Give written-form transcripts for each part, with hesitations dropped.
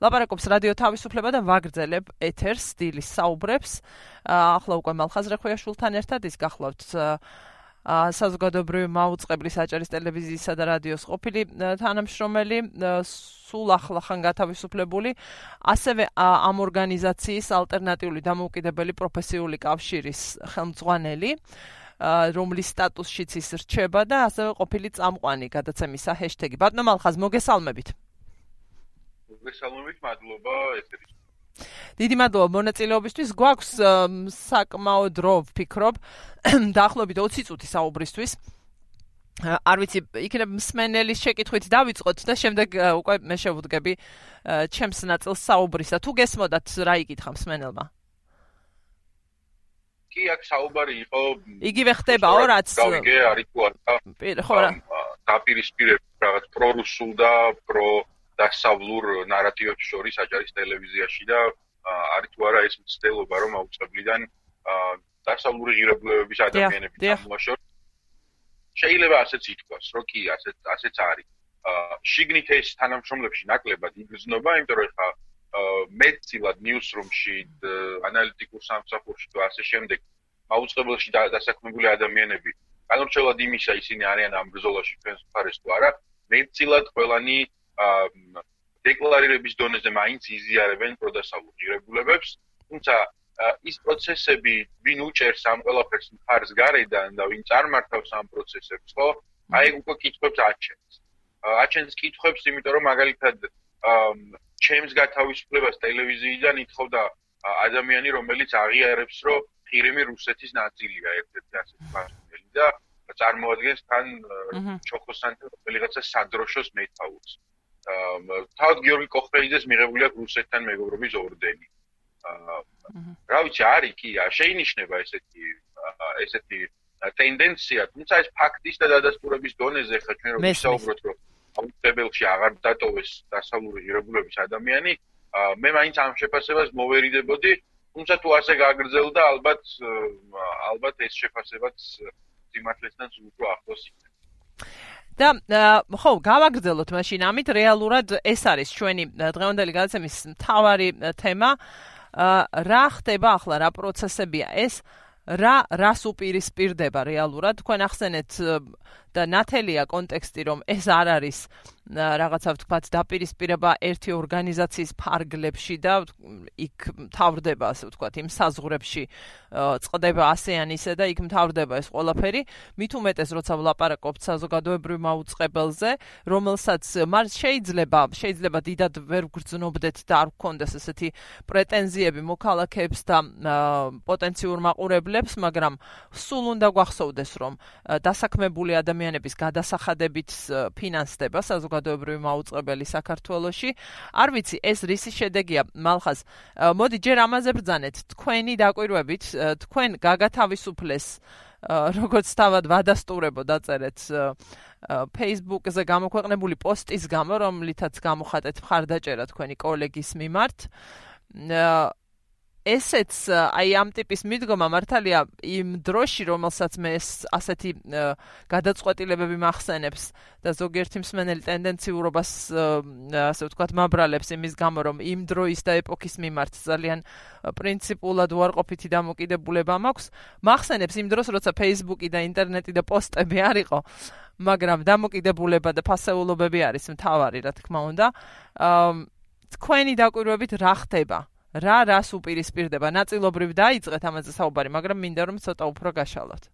ლაპარაკობს რადიო თავისუფლება და ვაგრძელებ ეთერს დილის საუბრებს. ახლა უკვე მალხაზ რეხვიაშვილთან ერთად ის გახლავთ საზოგადოებრივი მაუწყებლის აჭარის ტელევიზიისა და რადიოს ყოფილი თანამშრომელი, სულ ახლახან გათავისუფლებული, ასევე ამ ორგანიზაციის ალტერნატიული დამოუკიდებელი პროფესიული კავშირის ხელმძღვანელი, რომლის სტატუსშიც ის რჩება და ასევე ყოფილი წამყვანი გადაცემის ჰეშტეგი. ბატონო მალხაზ, მოგესალმებით. მოგესალმებით, მადლობა ეთერის. დიდი მადლობა მონაწილეობისთვის. გვაქვს საკმაოდ დრო ვფიქრობ დაახლოებით 20 წუთი საუბრისთვის. არ ვიცი, იქნებ მსმენელის შეკითხვით დავიწყოთ და შემდეგ უკვე მე შევუდგები ჩემს ნაწილს საუბრისა. თუ გესმოდათ რა იკითხა მსმენელმა? კი, აქ საუბარი იყო იგივე ხდებაო, რაც გავიგე, არის თუ არა. ხო რა. დაპირისპირება რაღაც პრორუსულ და დასავლურ ნარატივებს შორის აჭარის ტელევიზიაში და არის თუ არა ეს მცდელობა, რომ აუწყებლიდან დასავლური ღირებულებების ადამიანები ჩამოაშორეს. შეიძლება ასეც ითქვას, რომ კი, ასეც არის. შიგნით ეს თანამშრომლებში ნაკლებად იგრძნობა, იმიტომ რომ ხა მეტწილად ნიუსრუმში, ანალიტიკურ სამსახურში და ასე შემდეგ აუწყებელში დასაქმებული ადამიანები, განურჩევლად იმისა, ისინი არიან ამ ბრძოლაში ჩვენს მხარეს თუ არა, მეტწილად ყველანი დეკლარირების დონეზე მაინც იზიარებენ პროდასავლურ ღირებულებებს, თუმცა ის პროცესები, ვინ უჭერს ამ ყველაფერს მხარს გარედან და ვინ წარმართავს ამ პროცესებს, ხო? აი უკვე კითხვებს აჩენს. აჩენს კითხვებს, იმიტომ რომ მაგალითად ჩემს გათავისუფლებას ტელევიზიიდან ითხოვდა ადამიანი, რომელიც აღიარებს, რომ ყირიმი რუსეთის ნაწილია ერთ-ერთი ასეთი პარტნიორი და წარმოადგენს თან ჩოხოსანთან რომელიღაცა სადროშოს მეთაურს. თავად გიორგი კოხფეიძეს მიღებული აქვს რუსეთთან მეგობრობის ორდენი. რა ვიცი, არის კი, შეინიშნება ესეთი ტენდენცია, თუმცა ეს ფაქტის და დადასტურების დონეზე ხა ჩვენ რომ ვისაუბროთ, რომ აუწყებელში აღარ დატოვეს დასავლური ღირებულების ადამიანი, მე მაინც ამ შეფასებას მოვერიდებოდი, თუმცა თუ ასე გაგრძელდა, ალბათ ეს შეფასებაც სიმართლესთან უფრო ახლოს იქნება. და ხო, გავაგრძელოთ მაშინ ამით, რეალურად ეს არის ჩვენი დღევანდელი გადაცემის მთავარი თემა. რა ხდება ახლა, რა პროცესებია ეს, რას უპირისპირდება რეალურად? თქვენ ახსენეთ და ნათელია კონტექსტი, რომ ეს არ არის რაღაცა ვთქვათ დაპირისპირება ერთი ორგანიზაციის ფარგლებში და იქ მთავრდება, ასე ვთქვათ, იმ საზღვრებში წყდება ASEAN-ისე და იქ მთავრდება ეს ყველაფერი. მით უმეტეს, როცა ვლაპარაკობთ საზოგადოებრივ მაუწყებელზე, რომელსაც შეიძლება დიდად ვერ გრძნობდეთ და არ გქონდეს ესეთი პრეტენზიები მოქალაქეებს და პოტენციურ მაყურებლებს, მაგრამ სულ უნდა გვახსოვდეს, რომ დასაქმებული ადამიანების გადასახადებით ფინანსდება საზოგადოებრივი მაუწყებელი საქართველოში. არ ვიცი, ეს რისი შედეგია, მალხაზ. მოდი ჯერ ამაზე ბრძანეთ. თქვენი დაკვირვებით, თქვენ გაგათავისუფლეს, როგორც თავად ვადასტურებო დაწერეთ Facebook-ზე გამოქვეყნებული პოსტის გამო, რომლითაც გამოხატეთ მხარდაჭერა თქვენი კოლეგის მიმართ. ესეც აი ამ ტიპის მიდგომა მართალია იმ დროში, რომელსაც მე ასეთი გადაწყვეტილებები მახსენებს და ზოგიერთი მსმენელი ტენდენციურობას ასე ვთქვათ მაბრალებს იმის გამო, რომ იმ დროის და ეპოქის მიმართ ძალიან პრინციპულად უარყოფითი დამოკიდებულება მაქვს, მახსენებს იმ დროს, როცა Facebook-ი და ინტერნეტი და პოსტები არ იყო, მაგრამ დამოკიდებულება და ფასეულობები არის მთავარი, რა თქმა უნდა. თქვენი დაკვირვებით რა ხდება? რას უპირისპირდება? ნაწილობრივ დაიწყეთ ამაზე საუბარი, მაგრამ მინდა რომ ცოტა უფრო გაშალოთ.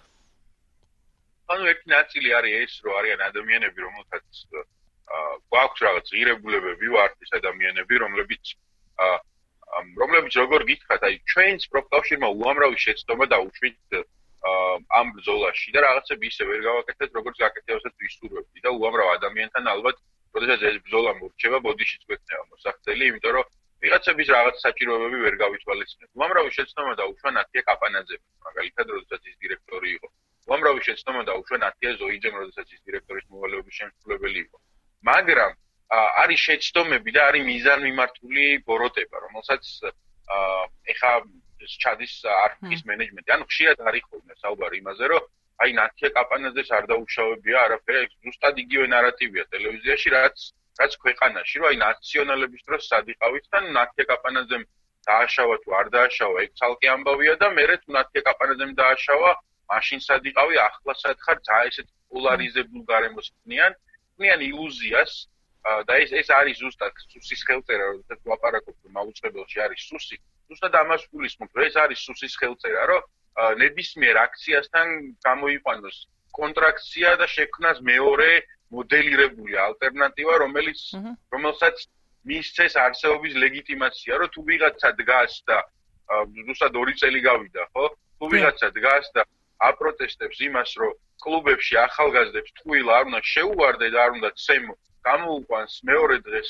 ანუ ერთი ნაწილი არის ეს, რომ არიან ადამიანები, რომელთაც გვაქვს რაღაც ღირებულებები, ვართ ეს ადამიანები, რომლებიც როგორ გითხრათ, აი ჩვენს პროფკავშირმა უამრავი შეცდომა დაუშვით ამ ბრძოლაში და რაღაცები ისე ვერ გავაკეთეთ, როგორც გაკეთებასაც ვისურვებდი და უამრავ ადამიანთან ალბათ, როდესაც ეს ბრძოლა მორჩება, ბოდიშიც გვექნება მოსახდელი, იმიტომ რომ ვიღაცების რაღაც საჭიროებები ვერ გავითვალისწინებთ. უამრავი შეცდომა დაუშვა ნათია კაპანაძემ, მაგალითად, როდესაც ის დირექტორი იყო. უამრავი შეცდომა დაუშვა ნათია ზოიძემ, როდესაც ის დირექტორის მოვალეობის შემსრულებელი იყო. მაგრამ არის შეცდომები და არის მიზანმიმართული ბოროტება, რომელსაც ეხა ჩადის არქის მენეჯმენტი. ანუ ხშირად არის ხოლმე საუბარი იმაზე, რომ აი ნათია კაპანაძეს არ დაუშავებია არაფერი, ზუსტად იგივე ნარატივია ტელევიზიაში, რაც რაც ქვეყანაში, რომ აი ნაციონალების დროს სად იყავით და ნათია კაპანაძემ დააშავა თუ არ დააშავა, ეგ ცალკე ამბავია და მერე თუ ნათია კაპანაძემ დააშავა, მაშინ სად იყავი, ახლა სად ხარ, ძა ესეთ პოლარიზებულ გარემოს ქმნიან ილუზიას და ეს არის ზუსტად სუსის ხელწერა, როდესაც ვაპარაკობ, რომ მაუწყებელში არის სუსი, ზუსტად ამას გულისხმობ, რომ ეს არის სუსის ხელწერა, რომ ნებისმიერ აქციასთან გამოიყვანოს კონტრაქცია და შექმნას მეორე მოდელირებული ალტერნატივა, რომელსაც მისცეს არსებობის ლეგიტიმაცია, რომ თუ ვიღაცა დგას და ზუსტად 2 წელი გავიდა, ხო? თუ ვიღაცა დგას და აპროტესტებს იმას, რომ კლუბებში ახალგაზრდებს ტყუილა არ უნდა შეუვარდე და არ უნდა ცემო, გამოუყვანს მეორე დღეს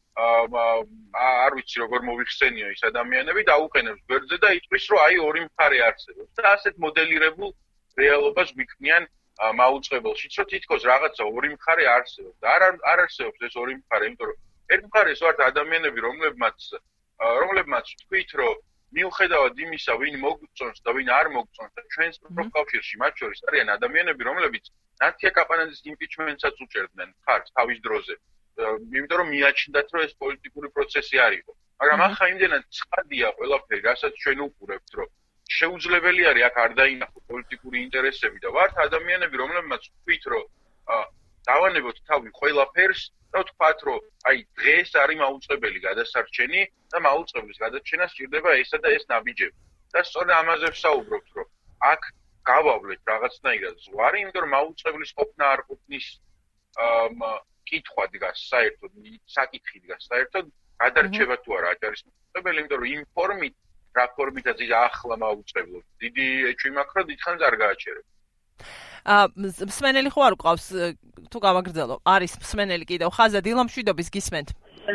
არ ვიცი როგორ მოიხსენიო ის ადამიანები და აუყენებს გვერდზე და იტყვის, რომ აი ორი მხარე არსებობს და ასეთ მოდელირებულ რეალობას გვიქმნიან მაუწყებელშიც, რომ თითქოს რაღაცა ორი მხარე არსებობს და არ არსებობს ეს ორი მხარე, იმიტომ რომ ერთ მხარეს ვართ ადამიანები, რომლებმაც თქვით, რომ მიუხედავად იმისა, ვინ მოგწონს და ვინ არ მოგწონს და ჩვენს პროფკავშირში მათ შორის არიან ადამიანები, რომლებიც ნათია კაპანაძის იმპიჩმენტსაც უჭერდნენ ხართ თავის დროზე. იმიტომ რომ მიაჩნდათ, რომ ეს პოლიტიკური პროცესი არ იყო. მაგრამ ახლა იმდენად ცხადია ყველაფერი, რასაც ჩვენ უყურებთ, რომ შეუძლებელი არის აქ არ დაინახო პოლიტიკური ინტერესები და ვართ ადამიანები, რომლებმაც თქვით, რომ დავანებოთ თავი ყველაფერს და ვთქვათ, რომ აი დღეს არის მაუწყებელი გადასარჩენი და მაუწყებლის გადარჩენას სჭირდება ესა და ეს ნაბიჯები. და სწორედ ამაზე ვსაუბრობთ, რომ აქ გავავლეთ რაღაცნაირად ზღვარი, იმიტომ რომ მაუწყებლის ყოფნა არ ყოფნის კითხვა დგას საერთოდ, საკითხი დგას საერთოდ, გადარჩება თუ არა აჭარის მაუწყებელი, იმიტომ რომ იმ ფორმით, რა ფორმითაც ის ახლა მაუწყებლობს, დიდი ეჭვი მაქვს, რომ დიდხანს არ გააჩერებ. მსმენელი ხო არ გვყავს თუ გავაგრძელო, არის მსმენელი კიდევ ხაზზე დილამშვიდობის გისმენთ.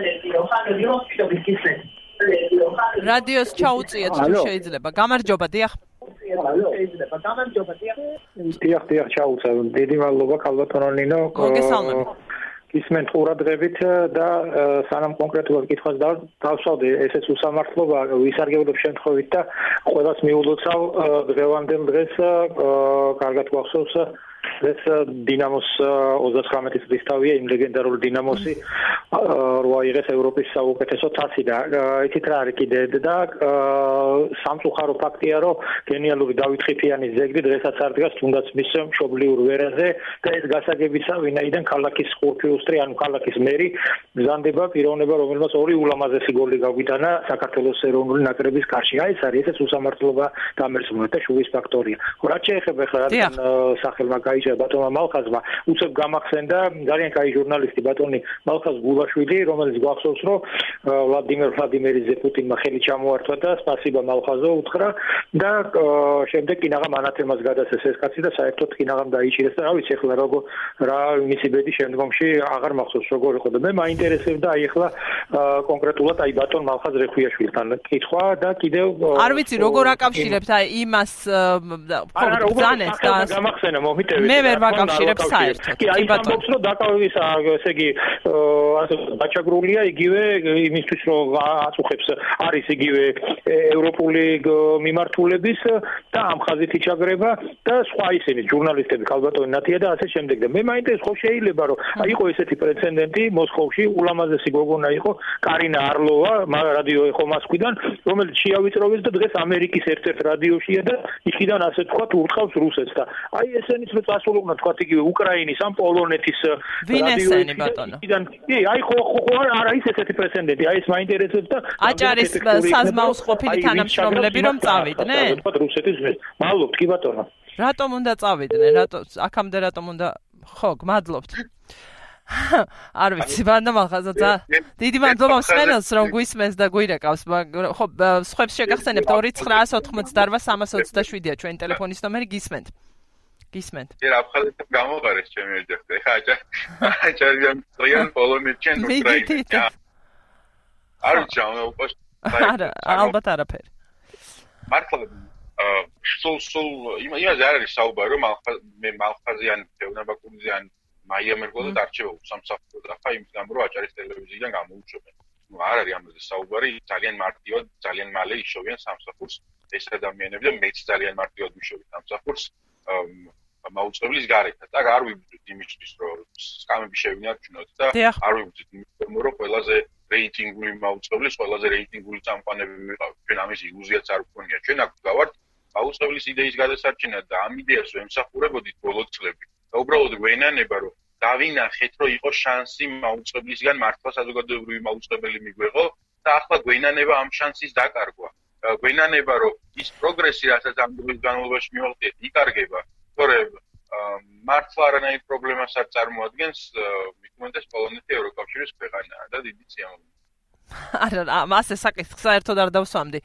რადიოს ჩაუწიეთ თუ შეიძლება. გამარჯობა, დიახ. დიახ, ჩაუწევ. დიდი მადლობა ქალბატონო ნინო. მოგესალმებით. გისმენთ ყურადღებით და სანამ კონკრეტულად კითხვას დავსვავდი, ესეც უსამართლობა ვისარგებლობ შემთხვევით და ყველას მიულოცავ დღევანდელ დღეს კარგად გვახსოვს ეს დინამოს 39 წლის თავია იმ ლეგენდარული დინამოსი რო აიღეს ევროპის საუკეთესო თასი და იცით რა არის კიდე და სამწუხარო ფაქტია რომ გენიალური დავით ხიფიანის ზეგლი დღესაც არ დგას თუნდაც მის მშობლიურ ვერაზე და ეს გასაგებისა ვინაიდან ქალაქის ხურფიუსტრი ანუ ქალაქის მერი ბრძანდება პიროვნება რომელმაც ორი ულამაზესი გოლი გაგვიტანა საქართველოს ეროვნული ნაკრების კარში აი ეს არის ესეც უსამართლობა დამერწმუნდა და შუვის ფაქტორია ხო რა შეეხება ხა რადგან სახელმა ბატონმა მალხაზმა უცებ გამახსენდა ძალიან კაი ჟურნალისტი ბატონი მალხაზ გულაშვილი რომელიც გვახსოვს რომ ვლადიმერ ვლადიმერიძე პუტინმა ხელი ჩამოართვა და სპასიბა მალხაზო უთხრა და შემდეგ კინაღამ ანათემას გადასცეს ეს კაცი და საერთოდ კინაღამ დაიჭირეს და რა ვიცი ახლა როგორ რა მისი ბედი შემდგომში აღარ მახსოვს როგორ იყო და მე მაინტერესებდა აი ახლა კონკრეტულად აი ბატონ მალხაზ რეხვიაშვილთან კითხვა და კიდევ არ ვიცი როგორ აკავშირებთ აი იმას ბრძანეთ და გამახსენა მომიტევი მე ვერ ვაკავშირებ საერთოდ. კი, აი ამბობს რომ დაკავებისა, ესე იგი, დაჩაგრულია იგივე იმისთვის რომ აწუხებს არის იგივე ევროპული მიმართულების და ამ ხაზით იჩაგრება და სხვა ისინი ჟურნალისტები ქალბატონი ნათია და ასე შემდეგ და მე მაინტერესებს ხო შეიძლება რომ აი იყო ესეთი პრეცედენტი მოსკოვში ულამაზესი გოგონა იყო კარინა არლოვა რადიო ეხო მოსკოვიდან რომელიც შეავიწროვეს და დღეს ამერიკის ერთ-ერთ რადიოშია და იქიდან ასე თქვა ურტყავს რუსეთს და აი ესენიც რომ წასულობნა თქვა იგივე უკრაინის ან პოლონეთის ვინესენი ბატონო კი აი ხო არა ის ესეთი პრეცედენტი აი ეს მაინტერესებს და აჭარის საზმაოს ყოფილი თანამშრომლები რომ წავიდნენ თქვა რუსეთის მადლობთ კი ბატონო რატომ უნდა წავიდნენ რატო აქამდე რატომ უნდა ხო გმადლობთ არ ვიცი ბანდა მალხაზა დიდი მადლობა მსმენელს რომ გვისმენს და გვირეკავს ხო სხვებს შეგახსენებთ 2988327-ია ჩვენი ტელეფონის ნომერი გისმენთ კი რა ხალხი გამოყარეს ჩემი ოჯახი ხა აჭარიან ძალიან პოლონეთიდან უკრაინიდან არ ვიცი არა ალბათ არაფერი მართლა სულ იმაზე არ არის საუბარი რომ მე მალხაზიან თევნაბაკურიძიან მაიამერგოლა დარჩება უსამსახუროდ ახლა იმის გამო რომ აჭარის ტელევიზიიდან გამოუშვებენ ნუ არ არის ამაზე საუბარი ძალიან მარტივად ძალიან მალე იშოვიან სამსახურს ეს ადამიანები და მეც ძალიან მარტივად ვიშოვით სამსახურს მაუწყებლის გარეთ და არ ვიბრძვით იმისთვის რომ სკამები შევინარჩუნოთ და არ ვიგრძით იმიტომ რომ ყველაზე რეიტინგული მაუწყებლის, ყველაზე რეიტინგული წამყვანები ვიყავით. ჩვენ ამის ილუზიაც არ გვქონია. ჩვენ აქ გავართ მაუწყებლის იდეის გადასარჩენად და ამ იდეას ვემსახურებოდით ბოლო წლები. და უბრალოდ გვენანება რომ დავინახეთ რომ იყო შანსი მაუწყებლისგან მართლა საზოგადოებრივი მაუწყებელი მიგვეღო და ახლა გვენანება ამ შანსის დაკარგვა. გვენანება რომ ის პროგრესი რასაც ამ დროის განმავლობაში მივაღწიეთ იკარგება, თორემ მართლა არანაირ პრობლემას არ წარმოადგენს მithumetes პოლონეთი ევროკავშირის ქვეყანაა და დიდი სიამოვნებაა. არა, მასე საკითხს საერთოდ არ დავსვამდი.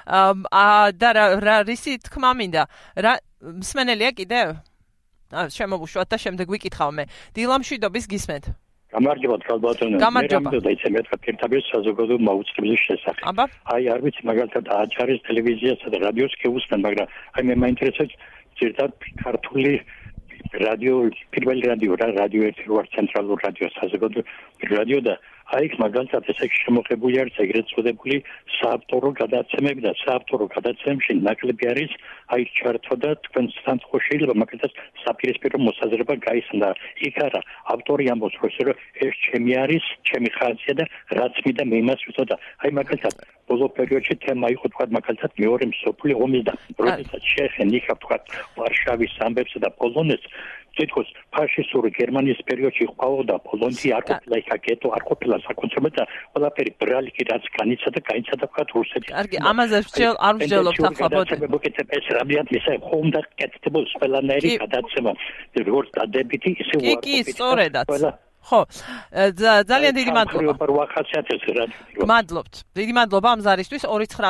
და რა რისი თქმა მინდა? რა მსმენელია კიდევ? შემოვუშვათ და შემდეგ ვიკითხავ მე. დილამშვიდობის გისმენთ. გამარჯობათ ქალბატონო. გამარჯობა. მე ისე მეთქვა პირდაპირ საზოგადოებრივ მაუწყებლის შესახებ. აი არ ვიცი მაგალითად აჭარის ტელევიზიასა და რადიოს ქეუსთან, მაგრამ აი მე მაინტერესებს ზედათ ქართული რადიო, პირველი რადიო რა რადიო ერთი როარ ცენტრალურ რადიო საზოგადოებრივ რადიო და აი მაგალითად ესე შემოღებული არის ეგრეთ წოდებული საავტორო გადაცემები და საავტორო გადაცემებში ნაკლები არის აი ჩართვა და თქვენთან ხო შეიძლება მაგალითად საპირისპირო მოსაზრება გაიხსნა იქ არა ავტორი ამბობს რომ ეს ჩემი არის ჩემი ხაზია და რაც მინდა მე იმას ვიტყოდა აი მაგალითად ბოლო პერიოდში თემა იყო თქვა მაგალითად მეორე მსოფლიო ომის და როდესაც შეეხენ იქ თქვა ვარშავის ამბებსა და პოლონეთს თითქოს ფაშისტური გერმანიის პერიოდში ყვაოდა პოლონეთი არ ყოფილა იქ გეტო არ ყოფილა საკონცერტო და ყველაფერი ბრალიკი რაც განიცადა თქვა რუსეთი. კარგი, ამაზე არ ვსჯელობთ ახლა ბოდე. ეს რამიანტ ისე ხომ და კეთდებოს ყველანაირი გადაცემა. როგორც დადებითი ისე უარყოფითი. კი, სწორედაც. ხო, ძალიან დიდი მადლობა. მადლობთ. დიდი მადლობა ამ ზარისთვის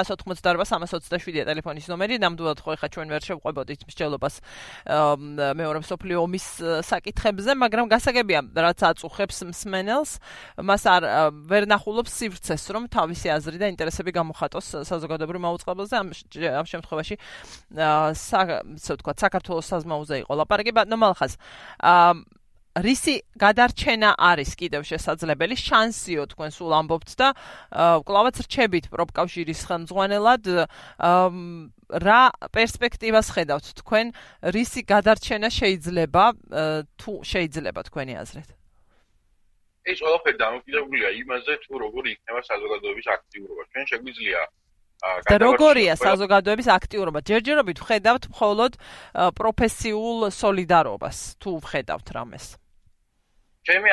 2988327 ტელეფონის ნომერი. ნამდვილად ხო ეხა ჩვენ ვერ შევყვებოდით მსჯელობას მეორე მსოფლიო ომის საკითხებზე, მაგრამ გასაგებია რაც აწუხებს მსმენელს, მას ვერ ნახულობს სივრცეს, რომ თავისი აზრი და ინტერესები გამოხატოს საზოგადოებრივ მაუწყებელზე. ამ შემთხვევაში საქართველოს საზმაოზე იყო ლაპარაკი, ბატონო მალხაზ. რისი გადარჩენა არის კიდევ შესაძლებელი შანსიო თქვენ სულ ამბობთ და კლავაც რჩებით პროფკავშირის ხელმძღვანელად რა პერსპექტივას ხედავთ თქვენ რისი გადარჩენა შეიძლება თუ შეიძლება თქვენი აზრით ეს ყველაფერი დამოკიდებულია იმაზე თუ როგორი იქნება საზოგადოების აქტიურობა ჩვენ შეგვიძლია და როგორია საზოგადოების აქტიურობა ჯერჯერობით ვხედავთ მხოლოდ პროფესიულ სოლიდარობას თუ ვხედავთ რამეს ჩემი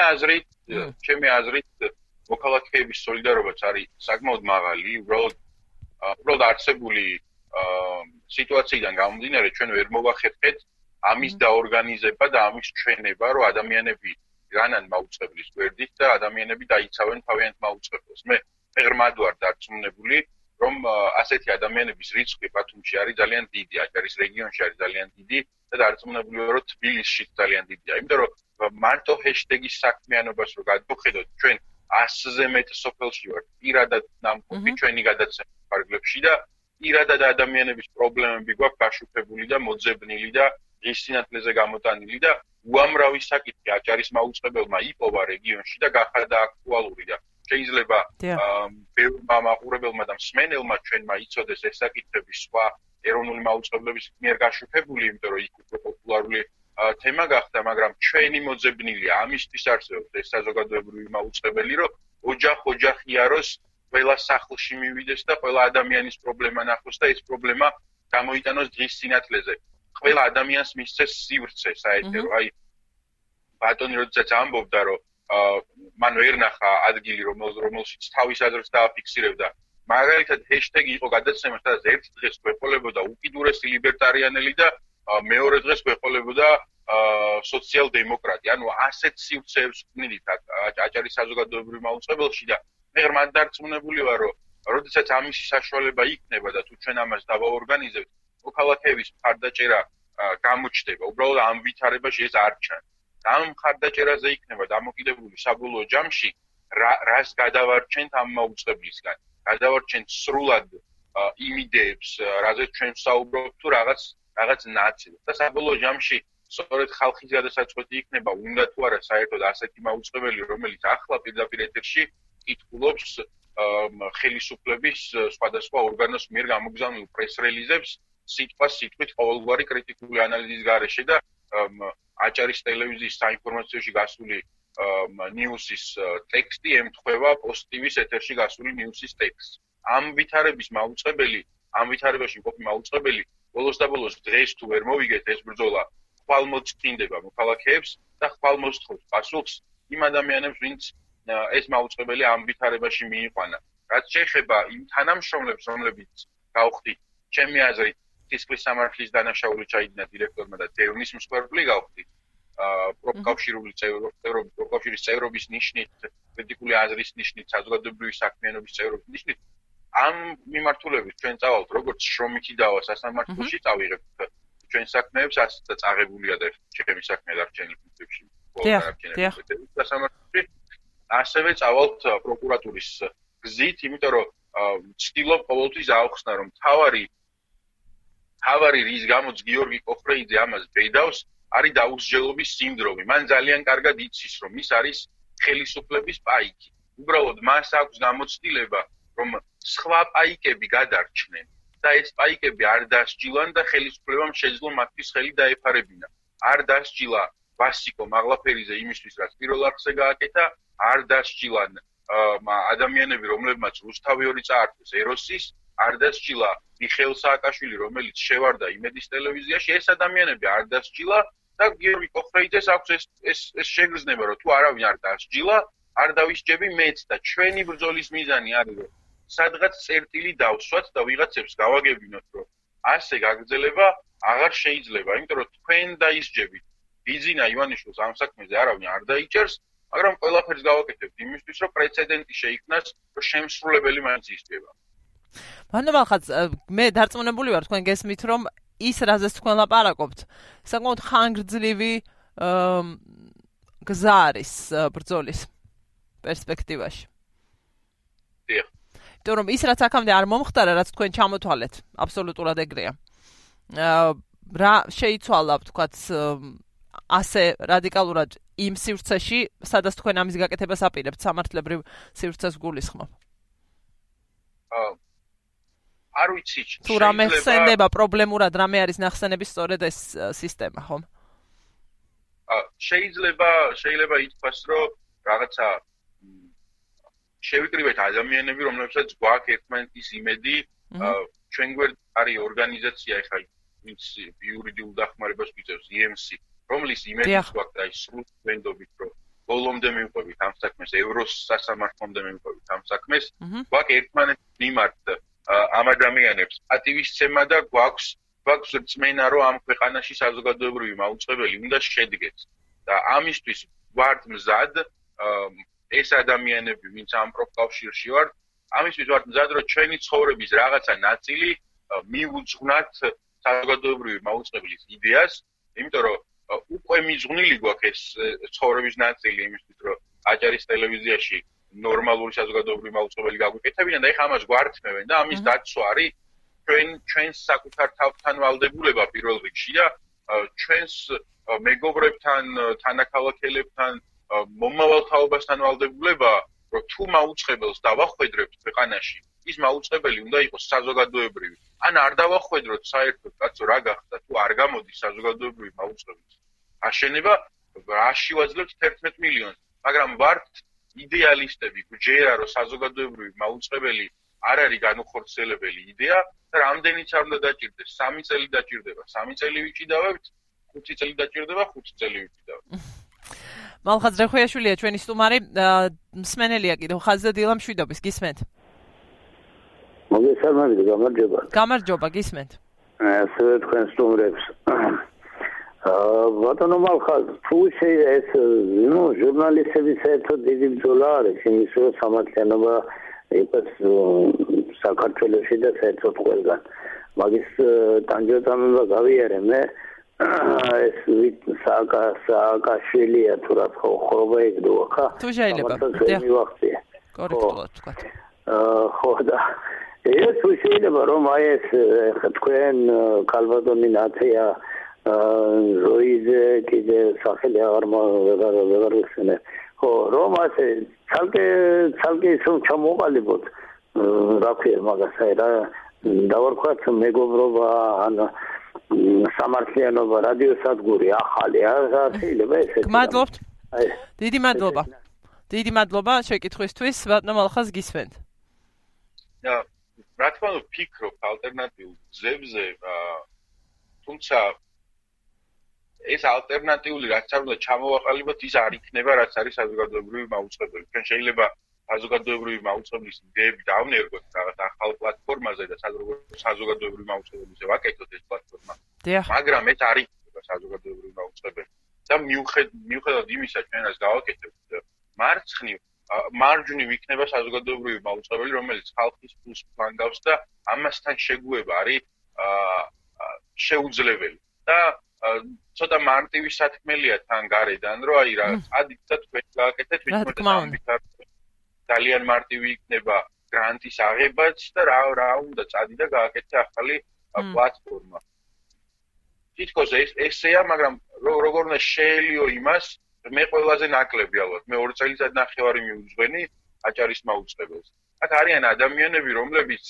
აზრით მოქალაქეების სოლიდარობაც არის საკმაოდ მაღალი, უბრალოდ არსებული სიტუაციიდან გამომდინარე ჩვენ ვერ მოვახერხეთ ამის დაორგანიზება და ამის ჩვენება, რომ ადამიანები განან მაუწყებლის გვერდით და ადამიანები დაიცავენ თავიანთ მაუწყებელს. მე ღრმად ვარ დარწმუნებული, რომ ასეთი ადამიანების რიცხვი ბათუმში არის ძალიან დიდი, აჭარის რეგიონში არის ძალიან დიდი და დარწმუნებული ვარ, რომ თბილისშიც ძალიან დიდია. იმიტომ რომ მარტო ჰეშტეგის საქმიანობას რო გადავხედოთ, ჩვენ 100-ზე მეტ სოფელში ვართ, პირადად ნამყოფი ჩვენი გადაცემის ფარგლებში და პირადად ადამიანების პრობლემები გვაქვს გაშუქებული და მოძებნილი და ღირს სინათლეზე გამოტანილი და უამრავი საკითხი აჭარის მაუწყებელმა იპოვა რეგიონში და გახადა აქტუალური და შეიძლება ბევრმა მაყურებელმა და მსმენელმა ჩვენმა იცოდეს ეს საკითხები სხვა ეროვნული მაუწყებლობის მიერ გაშუქებული, იმიტომ რომ იქ უფრო პოპულარული თემა გახდა, მაგრამ ჩვენი მოძებნილია ამისთვის არსებობს ეს საზოგადოებრივი მაუწყებელი, რომ ოჯახიაროს ყველა სახლში მივიდეს და ყველა ადამიანის პრობლემა ნახოს და ეს პრობლემა გამოიტანოს დღის სინათლეზე. ყველა ადამიანს მისცეს სივრცე საერთოდ, აი ბატონი როდესაც ამბობდა, რომ მან ვერ ნახა ადგილი, რომელშიც თავის აზრს დააფიქსირებდა. მაგალითად ჰეშტეგი იყო გადაცემა, სადაც ერთ დღეს გვეყოლებოდა უკიდურესი ლიბერტარიანელი და მეორე დღეს გვეყოლებოდა სოციალ-დემოკრატი. ანუ ასეთ სივრცეებს ვკნიდით აჭარის საზოგადოებრივ მაუწყებელში და მე ღრმად დარწმუნებული ვარ, რომ როდესაც ამისი საშუალება იქნება და თუ ჩვენ ამას დავაორგანიზებთ, მოქალაქეების მხარდაჭერა გამოჩნდება. უბრალოდ ამ ვითარებაში ეს არ ჩანს. ამ მხარდაჭერაზე იქნება დამოკიდებული საბოლოო ჯამში რას გადავარჩენთ ამ მაუწყებლისგან. გადავარჩენთ სრულად იმ იდეებს, რაზეც ჩვენ ვსაუბრობთ, თუ რაღაც ნაწილს. და საბოლოო ჯამში სწორედ ხალხის გადასაწყვეტი იქნება, უნდა თუ არა საერთოდ ასეთი მაუწყებელი, რომელიც ახლა პირდაპირ ეთერში კითხულობს ხელისუფლების სხვადასხვა ორგანოს მიერ გამოგზავნილ პრეს-რელიზებს სიტყვას სიტყვით ყოველგვარი კრიტიკული ანალიზის გარეშე და აჭარის ტელევიზიის საინფორმაციოში გასული ნიუსის ტექსტი ემთხვევა პოსტივის ეთერში გასული ნიუსის ტექსტს. ამ ვითარების მაუწყებელი, ამ ვითარებაში მყოფი მაუწყებელი ბოლოს და ბოლოს დღეს თუ ვერ მოვიგეთ ეს ბრძოლა ხვალმოწმინდება მოქალაქეებს და ხვალმოსთხოვს პასუხს იმ ადამიანებს, ვინც ეს მაუწყებელი ამ ვითარებაში მიიყვანა. რაც შეეხება იმ თანამშრომლებს, რომლებიც გავხდით, ჩემი აზრით, სისხლის სამართლის დანაშაული ჩაიდინა დირექტორმა და დევნის მსხვერპლი გავხდით. პროფკავშირის წევრობის ნიშნით, კრიტიკული აზრის ნიშნით, საზოგადოებრივი საქმიანობის წევრობის ნიშნით, ამ მიმართულებით ჩვენ წავალთ, როგორც შრომითი დავა სასამართლოში წავიღებთ ჩვენ საქმეებს, ასეც აღებულია და ჩემი საქმე დარჩენილ ფუნქციებში. სასამართლოში ასევე წავალთ პროკურატურის გზით, იმიტომ რომ ვცდილობ ყოველთვის აუხსნა, რომ თავარი რის გამოც გიორგი კოხრეიძე ამას ბედავს, არის დაუსჯელობის სინდრომი. მან ძალიან კარგად იცის, რომ ის არის ხელისუფლების პაიკი. უბრალოდ მას აქვს გამოცდილება, რომ სხვა პაიკები გადარჩნენ და ეს პაიკები არ დასჯილან და ხელისუფლებამ შეძლო მათთვის ხელი დაეფარებინა. არ დასჯილა ვასიკო მაღლაფერიძე იმისთვის, რაც პირველ არხზე გააკეთა, არ დასჯილან ადამიანები, რომლებმაც რუსთავი ორი წაართვეს ეროსის, არ დასჯილა მიხეილ სააკაშვილი, რომელიც შევარდა იმედის ტელევიზიაში, ეს ადამიანები არ დასჯილა და გიორგი კოხრეიძეს აქვს ეს შეგრძნება, რომ თუ არავინ არ დასჯილა, არ დავისჯები მეც და ჩვენი ბრძოლის მიზანი არის, რომ სადღაც წერტილი დავსვათ და ვიღაცებს გავაგებინოთ, რომ ასე გაგრძელება აღარ შეიძლება, იმიტომ რომ თქვენ დაისჯებით. ბიძინა ივანიშვილს ამ საქმეზე არავინ არ დაიჭერს, მაგრამ ყველაფერს გავაკეთებთ იმისთვის, რომ პრეცედენტი შეიქმნას, რომ შემსრულებელი მაინც ისჯება. მადლობა ხაც, მე დარწმუნებული ვარ თქვენ გესმით, რომ ის რაზეც თქვენ ლაპარაკობთ, საკმაოდ ხანგრძლივი გზა არის ბრძოლის პერსპექტივაში. დიახ. იმიტომ რომ ის რაც აქამდე არ მომხდარა, რაც თქვენ ჩამოთვალეთ, აბსოლუტურად ეგრეა. რა შეიცვალა, თქვათ, ასე რადიკალურად იმ სივრცეში, სადაც თქვენ ამის გაკეთებას აპირებთ, სამართლებრივ სივრცეს გულისხმობ. არ ვიცი. თუ რამე ხსენდება პრობლემურად, რამე არის ნახსენების სწორედ ეს სისტემა, ხომ? შეიძლება ითქვას, რომ რაღაცა შევიკრიბეთ ადამიანები, რომლებსაც გვაქვს ერთმანეთის იმედი, ჩვენ გვერდ არის ორგანიზაცია, ეხლა ვინც იურიდიულ დახმარებას გვიწევს, EMC, რომლის იმედი გვაქვს აი სრულ ვენდობით, რომ ბოლომდე მივყვებით ამ საქმეს, ევროს სასამართლომდე მივყვებით ამ საქმეს, გვაქვს ერთმანეთის მიმართ ამ ადამიანებს პატივისცემა და გვაქვს რწმენა, რომ ამ ქვეყანაში საზოგადოებრივი მაუწყებელი უნდა შედგეს. და ამისთვის ვართ მზად ეს ადამიანები, ვინც ამ პროფკავშირში ვართ, ამისთვის ვართ მზად, რომ ჩვენი ცხოვრების რაღაცა ნაწილი მიუძღვნათ საზოგადოებრივი მაუწყებლის იდეას, იმიტომ რომ უკვე მიძღვნილი გვაქვს ეს ცხოვრების ნაწილი იმისთვის, რომ აჭარის ტელევიზიაში ნორმალური საზოგადოებრივი მაუწყებელი გაგვიკეთებინა და ეხლა ამას გვართმევენ და ამის დაცვა არის ჩვენს საკუთარ თავთან ვალდებულება პირველ რიგში და ჩვენს მეგობრებთან, თანაქალაქელებთან, მომავალ თაობასთან ვალდებულება, რომ თუ მაუწყებელს დავახვედრებთ ქვეყანაში, ის მაუწყებელი უნდა იყოს საზოგადოებრივი. ან არ დავახვედროთ საერთოდ, კაცო, რა გახდა, თუ არ გამოდის საზოგადოებრივი მაუწყებლის აშენება, რა შევაძლებთ 11 მილიონს, მაგრამ ვართ იდეალისტები, გვჯერა, რომ საზოგადოებრივი მაუწყებელი არ არის განუხორციელებელი იდეა და რამდენიც არ უნდა დაჭირდეს, 3 წელი დაჭირდება, 3 წელი ვიჭიდავებთ, 5 წელი დაჭირდება, 5 წელი ვიჭიდავებთ. მალხაზ რეხოიაშვილია ჩვენი სტუმარი, მსმენელია კიდევ ხაზზე დილა მშვიდობის, გისმენთ? მოგესალმებით, გამარჯობა. გამარჯობა, გისმენთ. ასევე თქვენ სტუმრებს. ბატონო მალხაზ, თუ ეს ჟურნალისტების საერთოდ დიდი ბრძოლა არის, იმის რომ სამართლიანობა იყოს საქართველოში და საერთოდ ყველგან. მაგის ტანჯვატამება გავიარე მე, ეს სააკაშვილია თუ რა ხობა ეგდოა, ხა? თუ შეიძლება. კორექტულად თქვა. ხო და ეს თუ შეიძლება რომ აი ეს თქვენ კალვადონი ნაცია როიზე კიდე სახელი აღარ ვეღარ ხო რომ ასე ცალკე ისო ჩამოყალიბოთ რა ქვია მაგას აი რა დავარქვათ მეგობრობა ან სამართლიანობა რადიოსადგური ახალია, შეიძლება ესეთი. გმადლობთ. დიდი მადლობა შეკითხვისთვის, ბატონო მალხაზ გისმენთ. რა თქმა უნდა, ფიქრობ ალტერნატიულ გზებზე, თუმცა ეს ალტერნატიული რაც არ უნდა ჩამოვაყალიბოთ, ის არ იქნება, რაც არის საზოგადოებრივი მაუწყებელი. ჩვენ შეიძლება საზოგადოებრივი მაუწყებლის იდეები დავნერგოთ რაღაც ახალ პლატფორმაზე და საზოგადოებრივი მაუწყებელზე ვაკეთოთ ეს პლატფორმა. მაგრამ ეს არ იქნება საზოგადოებრივი მაუწყებელი. და მიუხედავად იმისა, ჩვენ რაც გავაკეთებთ, მარჯვნივ იქნება საზოგადოებრივი მაუწყებელი, რომელიც ხალხის ფულს ფლანგავს და ამასთან შეგუება არის შეუძლებელი. და ცოტა მარტივი სათქმელია თან გარედან, რომ აი რა, ადიდად თქვენ გააკეთეთ, ძალიან მარტივი იქნება გრანტის აღებაც და რა უნდა წადი და გააკეთე ახალი პლატფორმა. თითქოს ესეა, მაგრამ როგორ უნდა შეელიო იმას, მე ყველაზე ნაკლები ალბათ, მე 2 წელიწად-ნახევარი მიუძღვენი აჭარის მაუწყებელს. აქ არიან ადამიანები, რომლებიც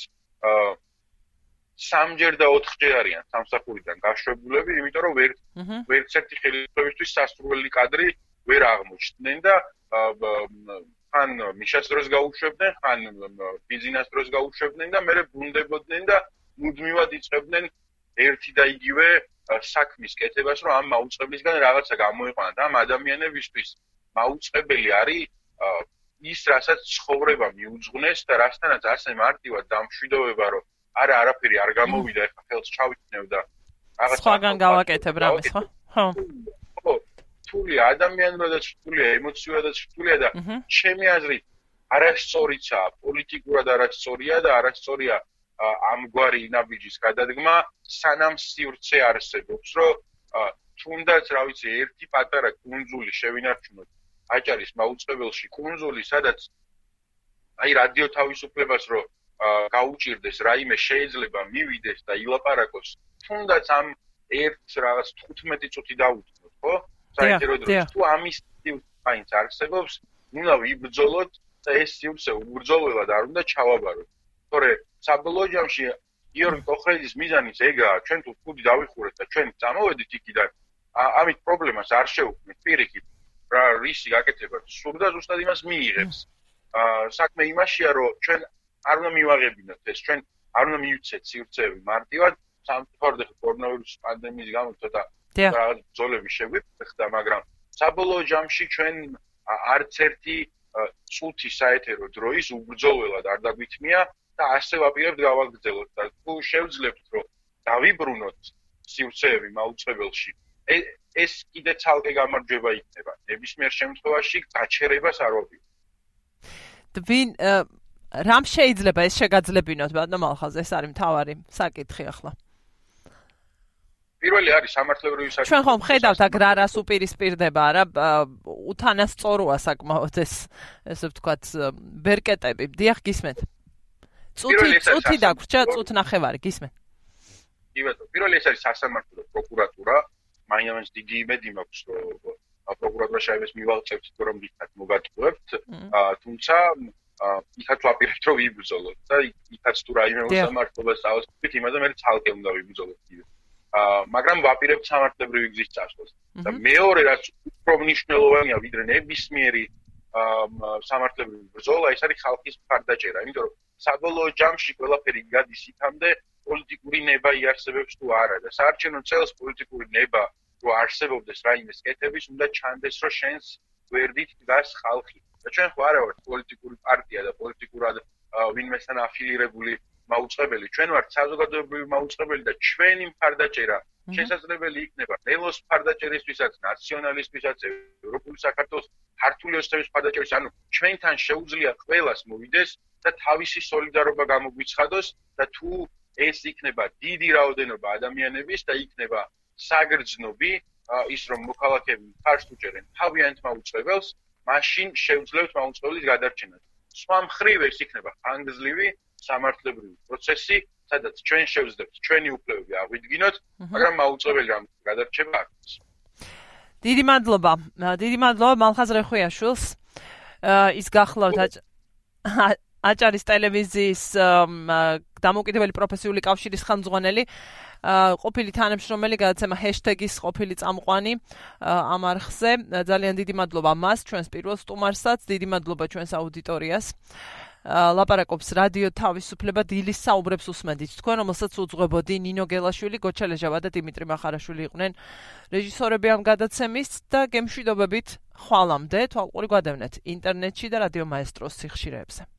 3-ჯერ და 4-ჯერ არიან სამსახურიდან გაშვებულები, იმიტომ რომ ვერც ერთი ხელისუფლებისთვის სასურველი კადრი ვერ აღმოჩნდნენ და ხან მიშას დროს გაუშვებდნენ, ხან ბიზნეს დროს გაუშვებდნენ და მერე ბრუნდებოდნენ და მუდმივად იწყებდნენ ერთი და იგივე საქმის კეთებას, რომ ამ მაუწყებლისგან რაღაცა გამოიყვანათ. ამ ადამიანებისთვის მაუწყებელი არის ის, რასაც ცხოვრება მიუძღვნეს და რასთანაც ასე მარტივად დამშვიდობება, რომ არაფერი არ გამოვიდა, ეხლა ხელს ჩავიქნევ და რაღაცა სხვაგან გავაკეთებ რამეს, ხო? ხო. რთულია ადამიანურადაც რთულია, ემოციურადაც რთულია და ჩემი აზრით არასწორიცაა, პოლიტიკურად არასწორია და არასწორია ამგვარი ნაბიჯის გადადგმა, სანამ სივრცე არსებობს, რომ თუნდაც რა ვიცი, ერთი პატარა კუნძული შევინარჩუნოთ აჭარის მაუწყებელში, კუნძული, სადაც აი რადიო თავისუფლებას რომ გაუჭირდეს, რაიმე შეიძლება მივიდეს და ილაპარაკოს, თუნდაც ამ ერთ რაღაც 15 წუთი დაუთმოთ, ხო? საერთოდ თუ ამის სივრცე არსებობს, უნდა ვიბრძოლოთ და ეს სივრცე უბრძოლველად არ უნდა ჩავაბაროთ. თორე საბოლოო ჯამში გიორგი კოხრეძის მიზანიც ეგაა, ჩვენ თუ ფუდი დავიხურეთ და ჩვენ წამოვედით იქიდან, ამით პრობლემას არ შევქმნით პირიქით. რა რისი გაკეთება სურდა ზუსტად იმას მიიღებს. საქმე იმაშია, რომ ჩვენ არ უნდა მივაღებინოთ ეს, ჩვენ არ უნდა მივცეთ სივრცეები მარტივად, სამწუხაროდ კორონავირუსის პანდემიის გამო ცოტა რაღაც ბრძოლები შეგვიფრთხდა, მაგრამ საბოლოო ჯამში ჩვენ არც ერთი წუთი საეთერო დროის უბრძოლველად არ დაგვითმია და ასე ვაპირებთ გავაგრძელოთ და თუ შევძლებთ რომ დავიბრუნოთ სივრცეები მაუწყებელში, ეს კიდე ცალკე გამარჯვება იქნება. ნებისმიერ შემთხვევაში გაჩერებას არ ვაპირებ. რამ შეიძლება ეს შეგაძლებინოთ, ბატონო მალხაზ, ეს არის მთავარი საკითხი ახლა. პირველი არის სამართლებრივი საკითხი. ჩვენ ხომ ხედავთ აქ რას უპირისპირდება, რა უთანასწოროა საკმაოდ ესე ვთქვათ, ბერკეტები. დიახ, გისმენთ. წუთი დაგვრჩა, წუთნახევარი, გისმენთ. კი ბატონო, პირველი ეს არის სასამართლო პროკურატურა, მაინც დიდი იმედი მაქვს, რომ პროკურატურაში ეს მივაღწევთ, რომ იქაც მოგატყუებთ, თუმცა იქაც ვაპირებთ, რომ ვიბრძოლოთ და იქაც თუ რაიმე უსამართლობას ავსწრებით, იმაზე მე ცალკე უნდა ვიბრძოლოთ. მაგრამ ვაპირებთ სამართლებრივი გზის წასვლას. და მეორე რაც უფრო მნიშვნელოვანია ვიდრე ნებისმიერი სამართლებრივი ბრძოლა, ეს არის ხალხის მხარდაჭერა, იმიტომ რომ საბოლოო ჯამში ყველაფერი გადის იქამდე, პოლიტიკური ნება იარსებებს თუ არა და საარჩევნო წელს პოლიტიკური ნება რო არსებობდეს რაიმეს კეთების, უნდა ჩანდეს, რომ შენს გვერდით დგას ხალხი. და ჩვენ ხო არა ვართ პოლიტიკური პარტია და პოლიტიკურად ვინმესთან αφილირებული მაუწყებელი, ჩვენ ვართ საზოგადოებრივი მაუწყებელი და ჩვენი მხარდაჭერა შესაძლებელი იქნება ნელოს მხარდაჭერისთვისაც, ნაციონალისტთვისაც, ევროპული საქართველოს ქართული ოცნების მხარდაჭერის, ანუ ჩვენთან შეუძლია ყველას მოვიდეს და თავისი სოლიდარობა გამოგვიცხადოს და თუ ეს იქნება დიდი რაოდენობა ადამიანების და იქნება საგრძნობი, ის რომ მოქალაქეები ხარჯს უჭერენ თავიანთ მაუწყებელს, მაშინ შევძლებთ მაუწყებლის გადარჩენას. სხვა მხრივ ეს იქნება ხანგრძლივი სამართლებრივი პროცესი, სადაც ჩვენ შევძლებთ ჩვენი უფლებები აღვიდგინოთ, მაგრამ მაუწყებელი გადარჩება არ არის. დიდი მადლობა მალხაზ რეხუიაშვილს. ის გახლავთ აჭარის ტელევიზიის დამოუკიდებელი პროფესიული კავშირის ხელმძღვანელი ყოფილი თანამშრომელი გადაცემა #-ის ყოფილი წამყვანი ამ არხზე. ძალიან დიდი მადლობა მას, ჩვენს პირველ სტუმარსაც, დიდი მადლობა ჩვენს აუდიტორიას. ლაპარაკობს რადიო თავისუფლება დილის საუბრებს უსმენთ თქვენ, რომელსაც უძღვებოდი ნინო გელაშვილი, გოჩა ლეჟავა და დიმიტრი მახარაშვილი იყვნენ რეჟისორები ამ გადაცემის და გემშვიდობებით ხვალამდე თვალყური გვადევნეთ ინტერნეტში და რადიო მაესტროს სიხშირეებზე.